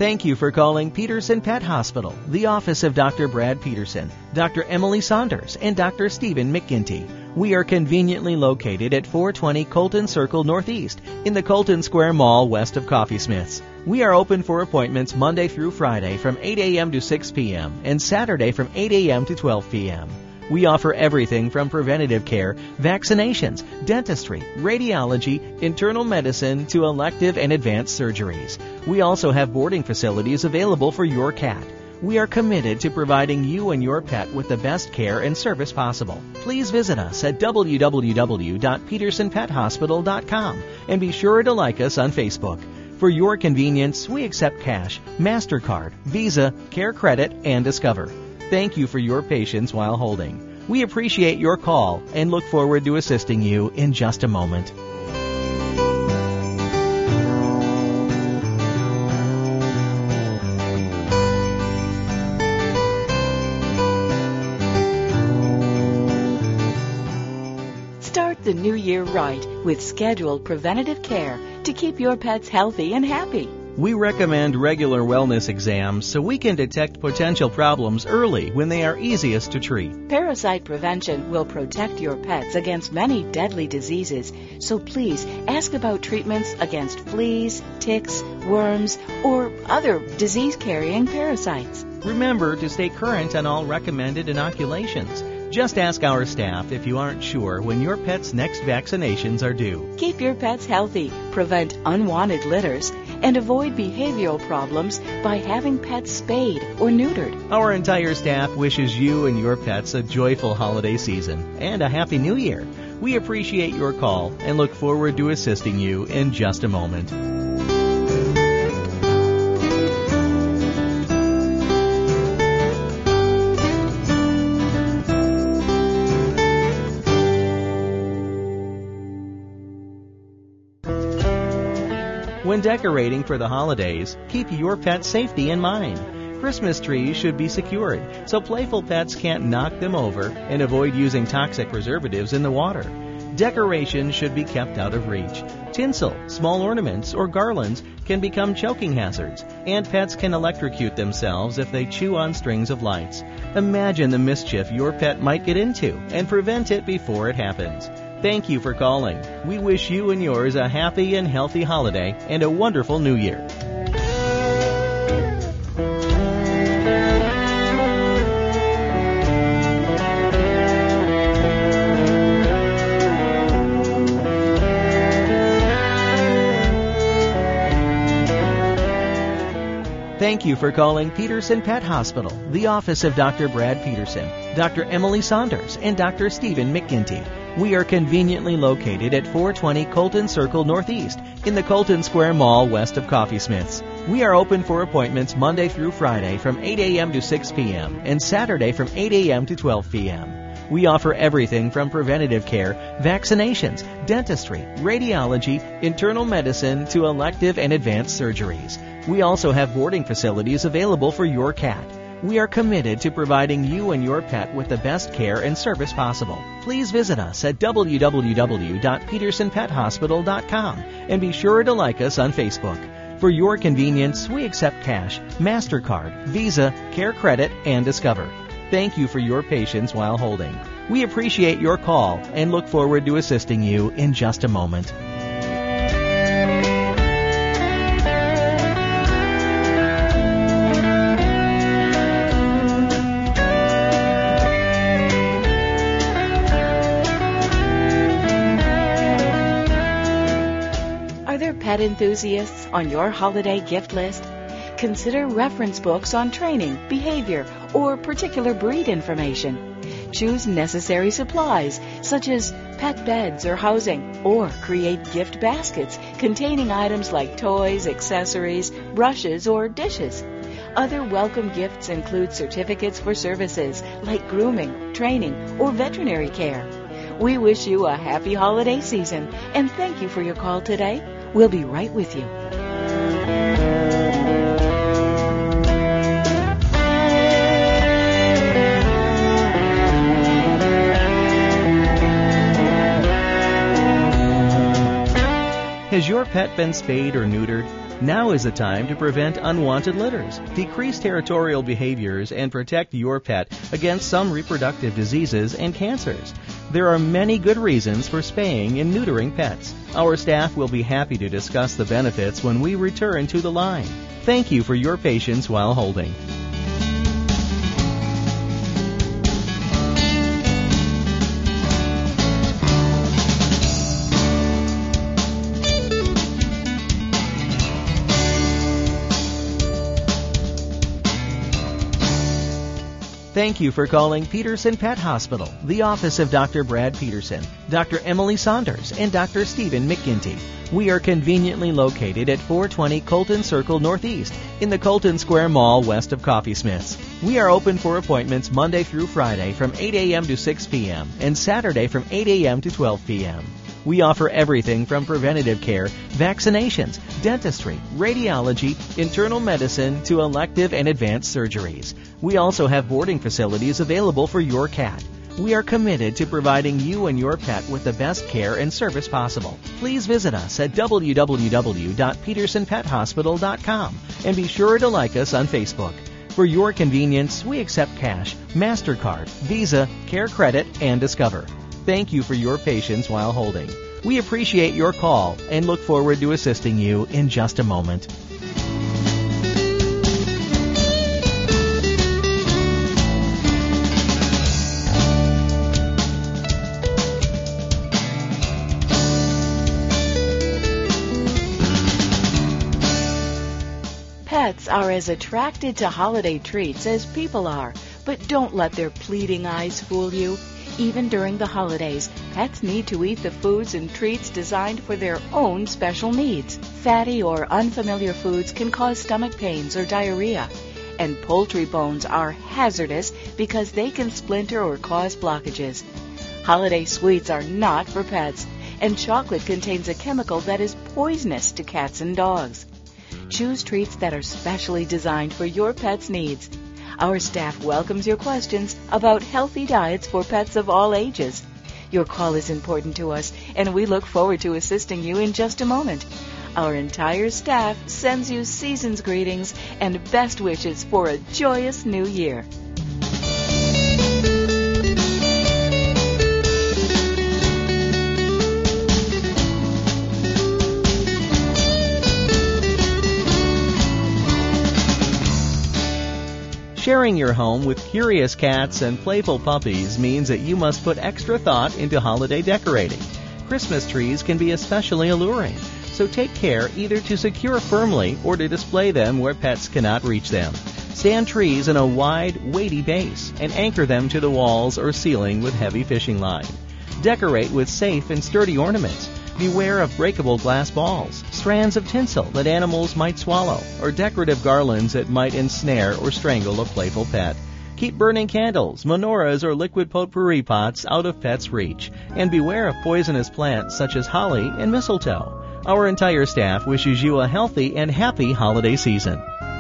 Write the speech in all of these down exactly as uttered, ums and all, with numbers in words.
Thank you for calling Peterson Pet Hospital, the office of Doctor Brad Peterson, Doctor Emily Saunders, and Doctor Stephen McGinty. We are conveniently located at four twenty Colton Circle Northeast in the Colton Square Mall west of Coffeesmiths. We are open for appointments Monday through Friday from eight a.m. to six p.m. and Saturday from eight a.m. to twelve p.m. We offer everything from preventative care, vaccinations, dentistry, radiology, internal medicine, to elective and advanced surgeries. We also have boarding facilities available for your cat. We are committed to providing you and your pet with the best care and service possible. Please visit us at w w w dot peterson pet hospital dot com and be sure to like us on Facebook. For your convenience, we accept cash, MasterCard, Visa, Care Credit, and Discover. Thank you for your patience while holding. We appreciate your call and look forward to assisting you in just a moment. Start the new year right with scheduled preventative care to keep your pets healthy and happy. We recommend regular wellness exams so we can detect potential problems early when they are easiest to treat. Parasite prevention will protect your pets against many deadly diseases, so please ask about treatments against fleas, ticks, worms, or other disease-carrying parasites. Remember to stay current on all recommended inoculations. Just ask our staff if you aren't sure when your pet's next vaccinations are due. Keep your pets healthy, prevent unwanted litters, and avoid behavioral problems by having pets spayed or neutered. Our entire staff wishes you and your pets a joyful holiday season and a happy new year. We appreciate your call and look forward to assisting you in just a moment. When decorating for the holidays, keep your pet's safety in mind. Christmas trees should be secured so playful pets can't knock them over, and avoid using toxic preservatives in the water. Decorations should be kept out of reach. Tinsel, small ornaments, or garlands can become choking hazards, and pets can electrocute themselves if they chew on strings of lights. Imagine the mischief your pet might get into and prevent it before it happens. Thank you for calling. We wish you and yours a happy and healthy holiday and a wonderful new year. Thank you for calling Peterson Pet Hospital, the office of Doctor Brad Peterson, Doctor Emily Saunders, and Doctor Stephen McGinty. We are conveniently located at four twenty Colton Circle Northeast in the Colton Square Mall west of Coffeesmiths. We are open for appointments Monday through Friday from eight a.m. to six p.m. and Saturday from eight a.m. to twelve p.m. We offer everything from preventative care, vaccinations, dentistry, radiology, internal medicine, to elective and advanced surgeries. We also have boarding facilities available for your cat. We are committed to providing you and your pet with the best care and service possible. Please visit us at w w w dot peterson pet hospital dot com and be sure to like us on Facebook. For your convenience, we accept cash, MasterCard, Visa, Care Credit, and Discover. Thank you for your patience while holding. We appreciate your call and look forward to assisting you in just a moment. Are there pet enthusiasts on your holiday gift list? Consider reference books on training, behavior, or particular breed information. Choose necessary supplies, such as pet beds or housing, or create gift baskets containing items like toys, accessories, brushes, or dishes. Other welcome gifts include certificates for services like grooming, training, or veterinary care. We wish you a happy holiday season and thank you for your call today. We'll be right with you. Has your pet been spayed or neutered? Now is the time to prevent unwanted litters, decrease territorial behaviors, and protect your pet against some reproductive diseases and cancers. There are many good reasons for spaying and neutering pets. Our staff will be happy to discuss the benefits when we return to the line. Thank you for your patience while holding. Thank you for calling Peterson Pet Hospital, the office of Doctor Brad Peterson, Doctor Emily Saunders, and Doctor Stephen McGinty. We are conveniently located at four twenty Colton Circle Northeast in the Colton Square Mall west of Coffee Smiths. We are open for appointments Monday through Friday from eight a.m. to six p.m. and Saturday from eight a.m. to twelve p.m. We offer everything from preventative care, vaccinations, dentistry, radiology, internal medicine, to elective and advanced surgeries. We also have boarding facilities available for your cat. We are committed to providing you and your pet with the best care and service possible. Please visit us at w w w dot peterson pet hospital dot com and be sure to like us on Facebook. For your convenience, we accept cash, MasterCard, Visa, Care Credit, and Discover. Thank you for your patience while holding. We appreciate your call and look forward to assisting you in just a moment. Pets are as attracted to holiday treats as people are, but don't let their pleading eyes fool you. Even during the holidays, pets need to eat the foods and treats designed for their own special needs. Fatty or unfamiliar foods can cause stomach pains or diarrhea, and poultry bones are hazardous because they can splinter or cause blockages. Holiday sweets are not for pets, and chocolate contains a chemical that is poisonous to cats and dogs. Choose treats that are specially designed for your pet's needs. Our staff welcomes your questions about healthy diets for pets of all ages. Your call is important to us, and we look forward to assisting you in just a moment. Our entire staff sends you season's greetings and best wishes for a joyous new year. Sharing your home with curious cats and playful puppies means that you must put extra thought into holiday decorating. Christmas trees can be especially alluring, so take care either to secure firmly or to display them where pets cannot reach them. Stand trees in a wide, weighty base and anchor them to the walls or ceiling with heavy fishing line. Decorate with safe and sturdy ornaments. Beware of breakable glass balls, strands of tinsel that animals might swallow, or decorative garlands that might ensnare or strangle a playful pet. Keep burning candles, menorahs, or liquid potpourri pots out of pets' reach, and beware of poisonous plants such as holly and mistletoe. Our entire staff wishes you a healthy and happy holiday season.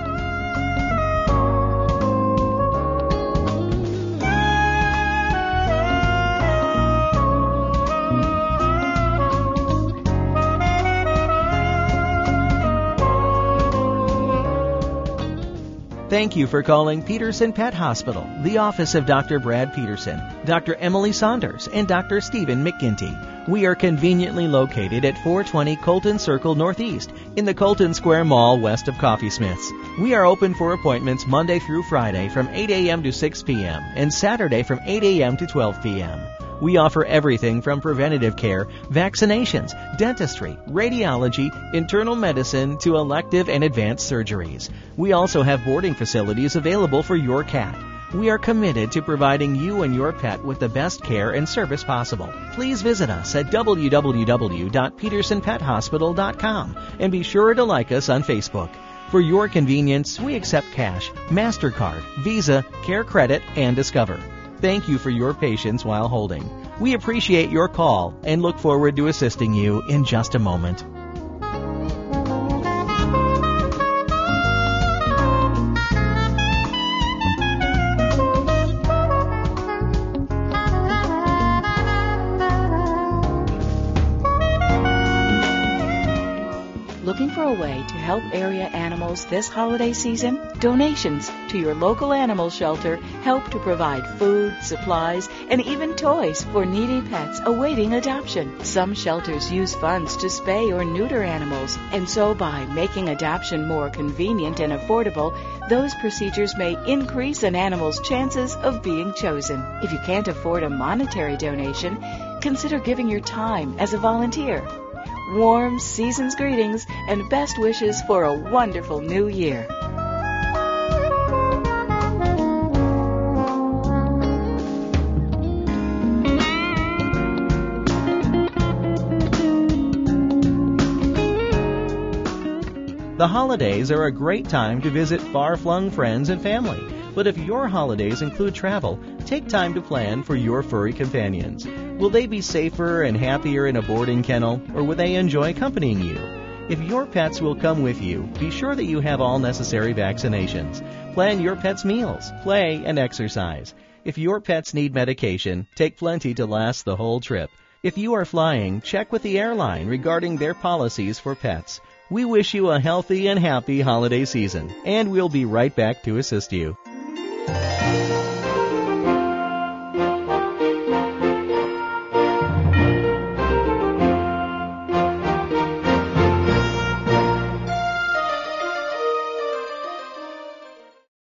Thank you for calling Peterson Pet Hospital, the office of Doctor Brad Peterson, Doctor Emily Saunders, and Doctor Stephen McGinty. We are conveniently located at four twenty Colton Circle Northeast in the Colton Square Mall west of Coffee Smiths. We are open for appointments Monday through Friday from eight a.m. to six p.m. and Saturday from eight a.m. to twelve p.m. We offer everything from preventative care, vaccinations, dentistry, radiology, internal medicine, to elective and advanced surgeries. We also have boarding facilities available for your cat. We are committed to providing you and your pet with the best care and service possible. Please visit us at w w w dot peterson pet hospital dot com and be sure to like us on Facebook. For your convenience, we accept cash, MasterCard, Visa, Care Credit, and Discover. Thank you for your patience while holding. We appreciate your call and look forward to assisting you in just a moment. Looking for a way to help area animals this holiday season? Donations to your local animal shelter help to provide food, supplies, and even toys for needy pets awaiting adoption. Some shelters use funds to spay or neuter animals, and so by making adoption more convenient and affordable, those procedures may increase an animal's chances of being chosen. If you can't afford a monetary donation, consider giving your time as a volunteer. Warm season's greetings and best wishes for a wonderful new year. The holidays are a great time to visit far-flung friends and family. But if your holidays include travel, take time to plan for your furry companions. Will they be safer and happier in a boarding kennel, or will they enjoy accompanying you? If your pets will come with you, be sure that you have all necessary vaccinations. Plan your pet's meals, play, and exercise. If your pets need medication, take plenty to last the whole trip. If you are flying, check with the airline regarding their policies for pets. We wish you a healthy and happy holiday season, and we'll be right back to assist you.